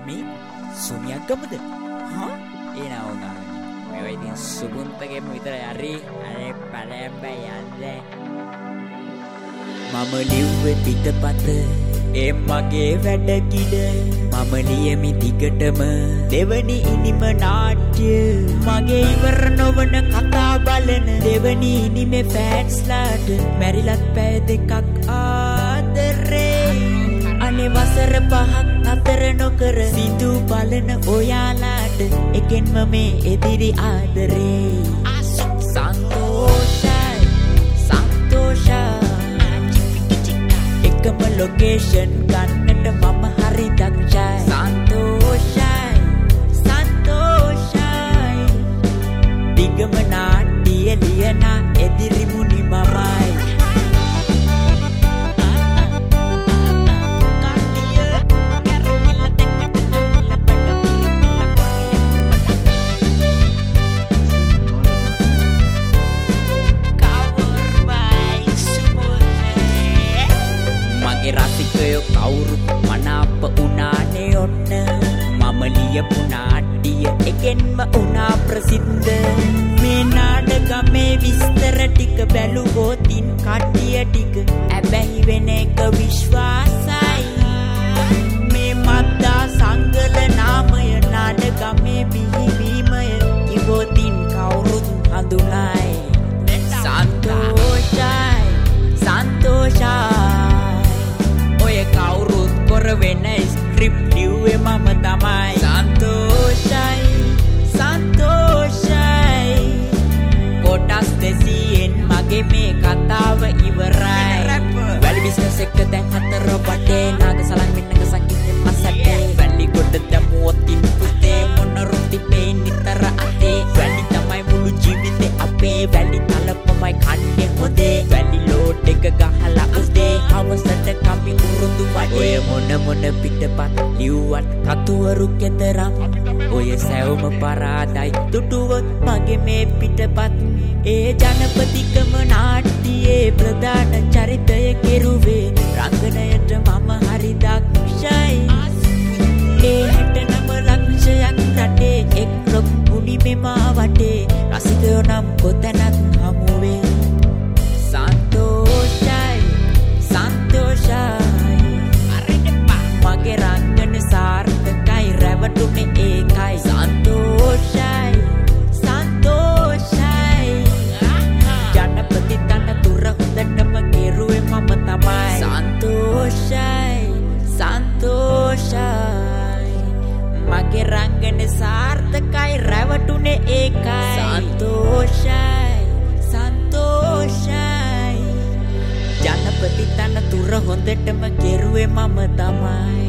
මේ සුනියක්ගමද? හා? එනවා මේ වයිදින් සුබුන්තගෙම විතරයි හරි. අනේ පළයම්බ යන්නේ. මම ලිව්වේ පිටපත ඒ මගේ වැඩ කිඩ. මම ලියමි දිගටම දෙවනි ඉනිම නාට්‍ය. මගේ ඉවර නොවන කතා බලන දෙවනි ඉනිමේ ෆෑන්ස්ලාට මැරිලත් පැය දෙකක් ආදරේ. අනේ වසර 5ක් අතර නොකර සිදු බලන ඔයාලාට එකෙන්ම මේ එදිරි ආදරේ. සන්තෝෂයි සන්තෝෂයි එකම ලොකේෂන් ගන්නට මම හරි දක්ෂයි. සන්තෝෂයි සන්තෝෂයි දිගම නාට්‍ය ලියන එදිරි මුනි මමයි. රසිකයෝ කවුරුත් මනාප උනානේ ඔන්න. මම ලියපු නාට්‍ය එකෙන්ම උනා ප්‍රසිද්ධ. මේ නාටකමේ විස්තර ටික බැලුවොතින් කට්ටිය ටික ඇබැහි වෙන එක විශ්වාසයි. මේ මද්දා සංගල නාමය නාටකමේ බිහිවීමය ඉවොතින් කවුරුත් හඳුනයි. සන්තෝෂයි සන්තෝෂයි කවුරුත් කොර වෙන ස්ක්‍රිප් ලිව්වේ මම තමයි. සන්තෝෂයි සන්තෝෂයි කොටස් 200න් මගේ මේ කතාව ඉවරයි. වැලි බිස්නස් එක දැන් 4 වටේ නාග සලන් වෙන්නක සකින්නේ මසටේ. වැලි කොට දැමුවොතින් පුතේ මොන රුටි පේ නිතර අතේ. වැලි තමයි මුළු ජීවිතේ අපේ. වැලි තලපමයි කන්නේ හොදේ. වැලි ලෝඩ් එක ගහලා උදේ හවසට කම්බි උරුදු ඔය මොන පිටපත් ලිව්වත් කතුවරු කෙතරම්. ඔය සැවම පරාදයි දුටුවොත් මගේ මේ පිටපත්. ඒ ජනපතිකම නාට්‍යයේ ප්‍රධාන චරිතය කෙරුවේ රංගනයට මම හරි දක්ෂයි. ඒ 69 ලක්ෂයක් රටේ එක්රොක් මුනිමෙම වටේ රසිකයෝ නම් කොතැනත් හමුවේ. සන්තෝෂයි සන්තෝෂයි මගේ රංගන සාර්ථකයි රැවටුනේ ඒකයි. සන්තෝෂයි සන්තෝෂයි ජනපති තනතුර හොඳටම කෙරුවේ මම තමයි. සන්තෝෂයි සන්තෝෂයි මගේ රංගන සාර්ථකයි රැවටුනේ ඒකයි. සන්තෝෂයි සන්තෝෂයි ජනපති තනතුර හොඳටම කෙරුවේ මම තමයි.